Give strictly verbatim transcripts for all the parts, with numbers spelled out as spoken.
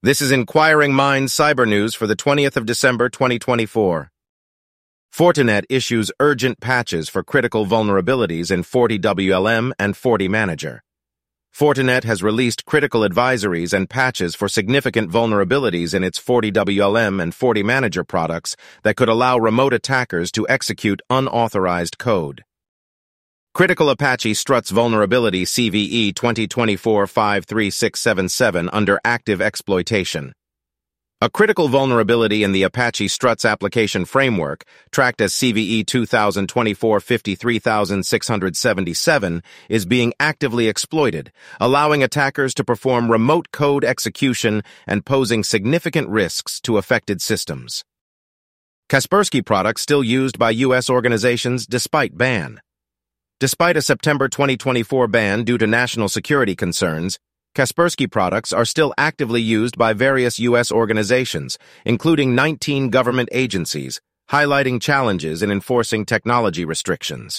This is Inquiring Minds Cyber News for the twentieth of December twenty twenty-four. Fortinet issues urgent patches for critical vulnerabilities in FortiWLM and FortiManager. Fortinet has released critical advisories and patches for significant vulnerabilities in its FortiWLM and FortiManager products that could allow remote attackers to execute unauthorized code. Critical Apache Struts Vulnerability C V E twenty twenty-four dash five three six seven seven under active exploitation. A critical vulnerability in the Apache Struts application framework, tracked as C V E two thousand twenty-four dash fifty-three six seventy-seven, is being actively exploited, allowing attackers to perform remote code execution and posing significant risks to affected systems. Kaspersky products still used by U S organizations despite ban. Despite a September twenty twenty-four ban due to national security concerns, Kaspersky products are still actively used by various U S organizations, including nineteen government agencies, highlighting challenges in enforcing technology restrictions.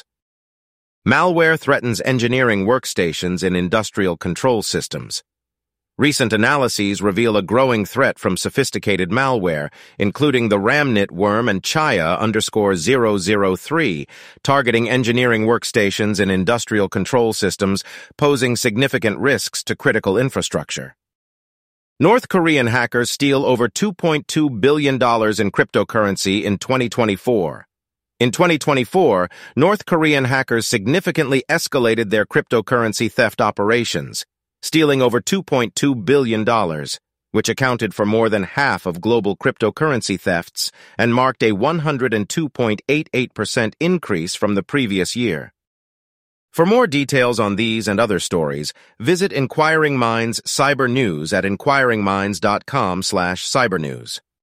Malware threatens engineering workstations in industrial control systems. Recent analyses reveal a growing threat from sophisticated malware, including the Ramnit worm and Chaya underscore zero zero three, targeting engineering workstations in industrial control systems, posing significant risks to critical infrastructure. North Korean hackers steal over two point two billion dollars in cryptocurrency in twenty twenty-four. In twenty twenty-four, North Korean hackers significantly escalated their cryptocurrency theft operations, stealing over two point two billion dollars, which accounted for more than half of global cryptocurrency thefts and marked a one hundred two point eight eight percent increase from the previous year. For more details on these and other stories, visit Inquiring Minds Cyber News at inquiring minds dot com slash cybernews.